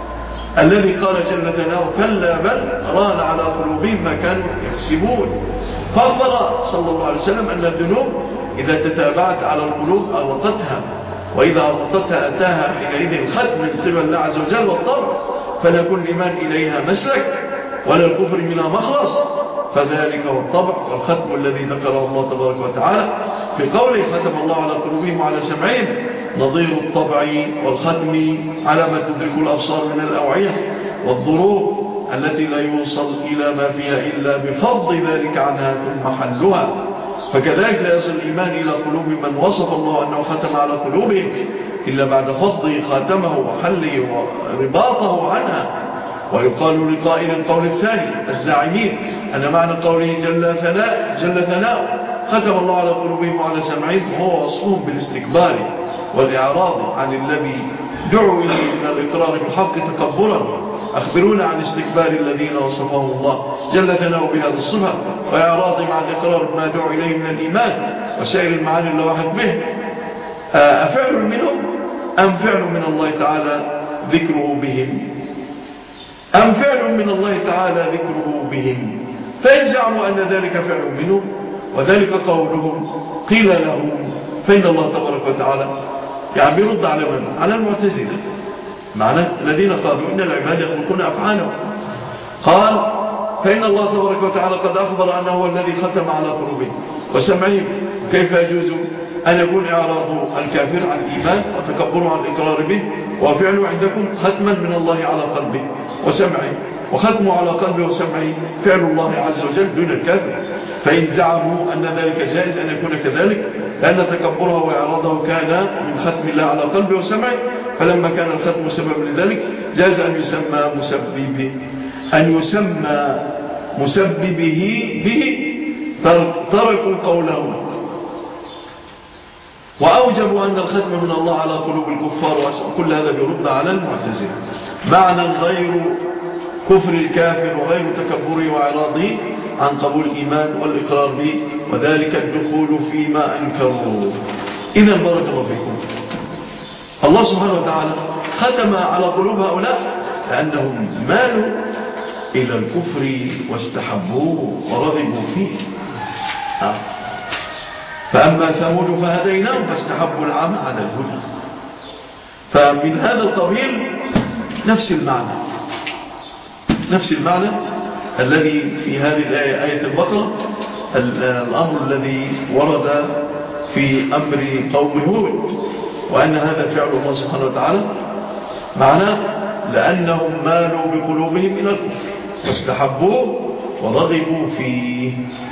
الذي قال جل ثناؤه: كلا بل ران على قلوبهم ما كانوا يكسبون. فأخبر صلى الله عليه وسلم أن الذنوب إذا تتابعت على القلوب أغلقتها، وإذا أغلقتها أتاها حينئذ الختم من قبل الله عز وجل والطبع، فلا يكون الإيمان إليها مسلك ولا الكفر منها مخلص، فذلك هو الطبع والختم الذي ذكره الله تبارك وتعالى في قوله: ختم الله على قلوبهم وعلى سمعهم، نظير الطبع والختم على ما تدرك الأبصار من الأوعية والضروب التي لا يوصل إلى ما فيها إلا بفض ذلك عنها ثم حلها. فكذلك لا يصل الإيمان إلى قلوب من وصف الله أنه ختم على قلوبهم إلا بعد فضه خاتمه وحله ورباطه عنها. ويقال لقائل القول الثاني الزاعمين أن معنى قوله جل ثناؤه ختم الله على قلوبهم وعلى سمعهم وهو وصفهم بالاستكبار والإعراض عن الذي دعوا إليه من الإقرار بالحق تكبرا. أخبرونا عن استكبار الذين وصفهم الله جل ثناؤه بهذا الصفة وإعراضهم عن الإقرار بما دعوا إليه من الإيمان وسائر المعاني اللواحق به. أفعل منهم أم فعل من الله تعالى ذكره بهم؟ أم فعل من الله تعالى ذكره بهم؟ فإن زعموا أن ذلك فعل منهم وذلك قولهم قيل لهم فإن الله تبارك وتعالى يعني بيرد على من؟ على المعتزلة، معنى الذين قالوا إن العباد يخلقون أفعالهم. قال: فإن الله تبارك وتعالى قد أخبر أنه هو الذي ختم على قلوبهم وسمعهم، كيف يجوز أن يكون إعراض الكافر عن الإيمان وتكبره عن الإقرار به وفعله عندكم ختما من الله على قلبه وسمعه، وختمه على قلبه وسمعه فعل الله عز وجل دون الكافر؟ فإن زعموا أن ذلك جائز أن يكون كذلك، لأن تكبره وإعراضه كان من ختم الله على قلبه وسمعه، فلما كان الختم سبب لذلك جاز أن يسمى مسببه به، تركوا قوله وأوجبوا أن الختم من الله على قلوب الكفار كل هذا يرد على المعتزلة، معنى غير كفر الكافر وغير تكبره وإعراضه عن قبول الإيمان والإقرار به، وذلك الدخول فيما أنكروه. إذن بارك الله فيكم، الله سبحانه وتعالى ختم على قلوب هؤلاء لأنهم مالوا إلى الكفر واستحبوه ورغبوا فيه. فأما ثمود فهديناهم فاستحبوا العمى على الهدى. فمن هذا القبيل نفس المعنى الذي في هذه الآية، آية البقرة، الأمر الذي ورد في أمر قوم هود، وأن هذا فعل الله سبحانه وتعالى، معناه لأنهم مالوا بقلوبهم إلى الكفر واستحبوه ورغبوا فيه.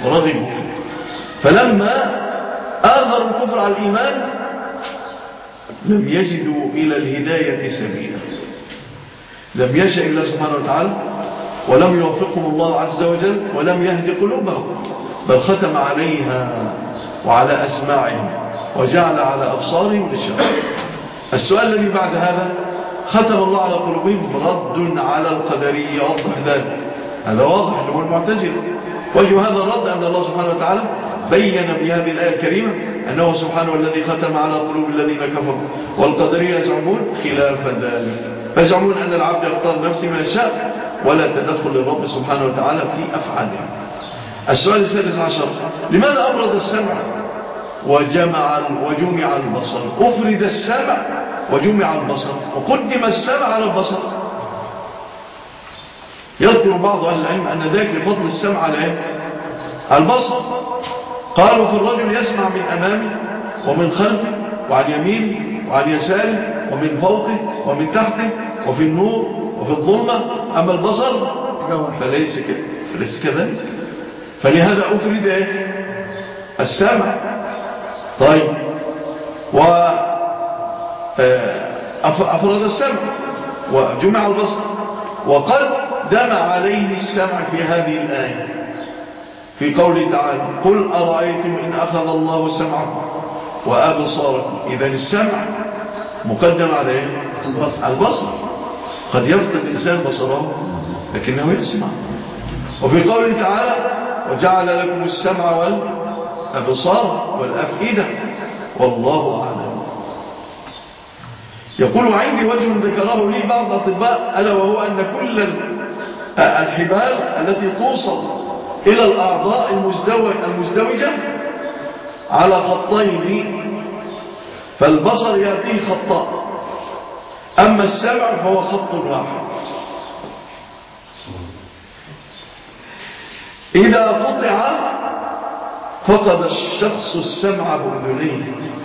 فلما آثروا الكفر على الإيمان لم يجدوا إلى الهداية سبيلا، لم يشاء الله سبحانه وتعالى ولم يوفقهم الله عز وجل ولم يهد قلوبهم، بل ختم عليها وعلى أسماعهم وجعل على أبصارهم غشاوة. السؤال الذي بعد هذا: ختم الله على قلوبهم رد على القدرية، واضح ذلك، هذا واضح اللي هو المعتزلة. وجه هذا الرد أن الله سبحانه وتعالى بين بهذه الآية الكريمة أنه سبحانه الذي ختم على قلوب الذين كفروا، والقدرية يزعمون خلاف ذلك، فيزعمون أن العبد يختار نفسه ما يشاء ولا تدخل للرب سبحانه وتعالى في أفعاله. السؤال السادس عشر: لماذا أفرد السمع وجمع البصر؟ أفرد السمع وجمع البصر وقدم السمع على البصر. يذكر بعض أهل العلم أن ذلك لفضل السمع على البصر. قالوا: في الرجل يسمع من أمامه ومن خلفه وعن يمينه وعن يساره ومن فوقه ومن تحته وفي النور وفي الظلمة. أما البصر فليس كذلك. فلهذا أفرد السمع. طيب، وأفرد السمع وجمع البصر، وقد دم عليه السمع في هذه الآية في قوله تعالى: قل أرأيتم إن أخذ الله سمعكم وأبصاركم. إذن السمع مقدم على إيه؟ البصر. قد يفقد الإنسان بصره لكنه يسمع. وفي قوله تعالى: وجعل لكم السمع والأبصار والأفئدة والله أعلم. يقول: عندي وجه ذكره لي بعض الأطباء، ألا وهو أن كل الحبال التي توصل إلى الأعضاء المزدوجة على خطين، فالبصر يأتيه خطان، أما السمع فهو خط واحد. إذا قطع فقد الشخص السمع بأذنيه.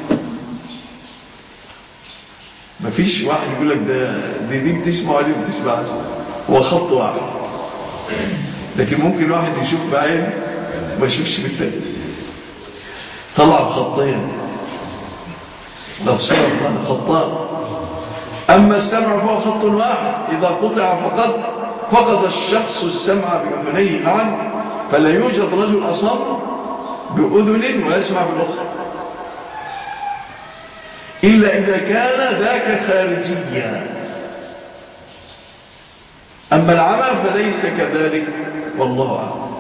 مفيش واحد يقول لك دي بتسمع ودي بتسمع، هو خط واحد. لكن ممكن واحد يشوف بعين ما يشوفش بالتالي، طلع بخطين، الأبصار خطان. أما السمع فهو خط واحد، إذا قطع فقد الشخص السمع بأذنيه معا، فلا يوجد رجل أصم بأذن ويسمع بالأخرى إلا إذا كان ذاك خارجيا. أما العمى فليس كذلك والله أعلم.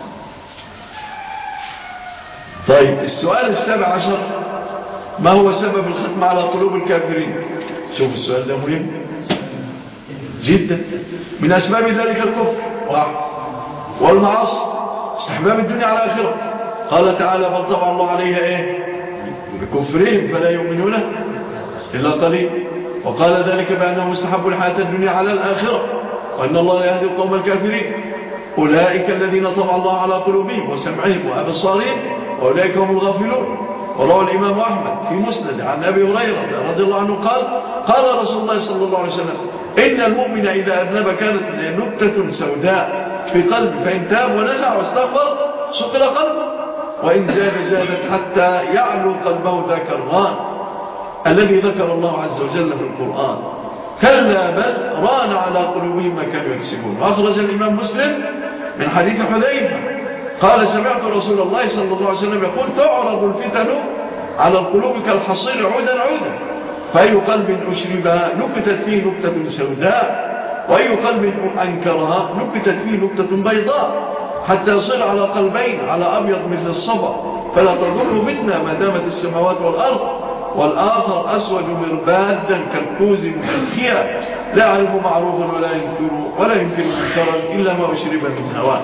طيب، السؤال 17: ما هو سبب الختم على قلوب الكافرين؟ شوف السؤال ده مهم جدا. من أسباب ذلك الكفر والمعاصي، استحباب الدنيا على الآخرة. قال تعالى: بل طبع الله عليها إيه؟ بكفرهم فلا يؤمنون إلا قليل. وقال ذلك بأنهم استحبوا الحياة الدنيا على الآخرة وأن الله لا يهدي القوم الكافرين. أولئك الذين طبع الله على قلوبهم وسمعهم وأبصارهم وأولئك هم الغافلون. وروى الإمام أحمد في مسند عن أبي هريرة رضي الله عنه قال: قال رسول الله صلى الله عليه وسلم: إن المؤمن إذا أذنب كانت نكتة سوداء في قلبه، فإن تاب ونزع واستغفر سقل قلبه، وإن زادت حتى يعلو قلبه ذاك الران الذي ذكر الله عز وجل في القرآن. كلا بل ران على قلوبهم ما كانوا يكسبون. وأخرج الإمام مسلم من حديث حذيفة قال: سمعت رسول الله صلى الله عليه وسلم يقول: تعرض الفتن على القلوب كالحصير عودا عودا، فأي قلب أشربها نكتت فيه نكتة سوداء، وأي قلب أنكرها نكتت فيه نكتة بيضاء، حتى يصير على قلبين على أبيض مثل الصبا، فلا تضر فتنة ما دامت السماوات والأرض، والآخر أسود مربادا كالكوز مخيا، لا يعرف معروفا ولا ينكر منكرا إلا ما أشرب من هواه.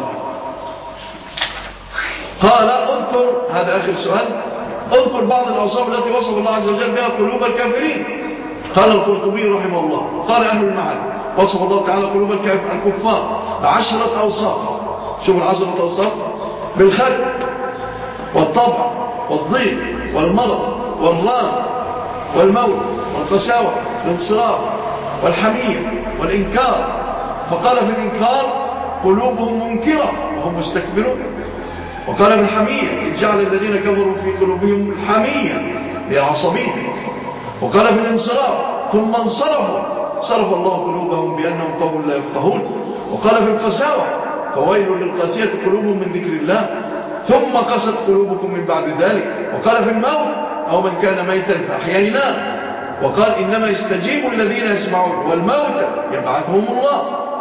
قال: اذكر، هذا آخر سؤال، اذكر بعض الأوصاف التي وصف الله عز وجل بها قلوب الكافرين. قال القرطبي رحمه الله، قال أهل المعاني: وصف الله تعالى قلوب الكفار 10 أوصاف. شوف 10 أوصاف: بالخلق والطبع والضيق والمرض والران والموت والقساوة والانصراف والحمية والإنكار. فقال في الإنكار: قلوبهم منكرة وهم مستكبرون. وقال في الحمية: إذ جعل الذين كفروا في قلوبهم الحمية للعصبية. وقال في الانصراف: ثم انصرفوا صرف الله قلوبهم بأنهم قوم لا يفقهون. وقال في القساوة: فويل للقاسية قلوبهم من ذكر الله ثم قست قلوبكم من بعد ذلك. وقال في الموت: أو من كان ميتا فأحييناه. وقال: إنما يستجيب الذين يسمعون، والموتى يبعثهم الله.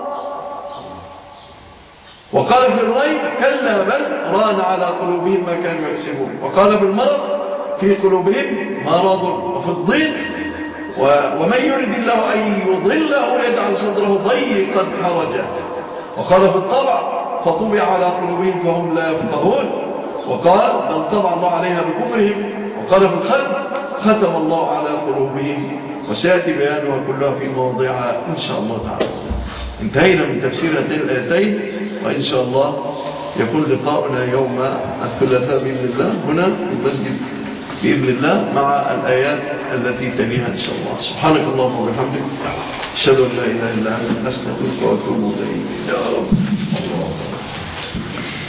وقال في الريب: كلا بل ران على قلوبهم ما كانوا يكسبون. وقال في المرض: في قلوبهم مرض. وفي الضيق: ومن يرد الله أن يضله يجعل صدره ضيقا حرجا. وقال في الطبع: فطبع على قلوبهم فهم لا يفقهون. وقال: بل طبع الله عليها بكفرهم. وقال في الخلق: ختم الله على قلوبهم. وسيأتي بيانها كلها في مواضعها إن شاء الله تعالى. انتهينا من تفسير هاتين الآيتين، وإن شاء الله يكون لقاؤنا يوم الثلاثاء بإذن الله هنا في المسجد بإذن الله مع الآيات التي تليها إن شاء الله. سبحانك اللهم وبحمدك أشهد أن لا إله إلا أنت أستغفرك وأتوب إليك يا رب. الله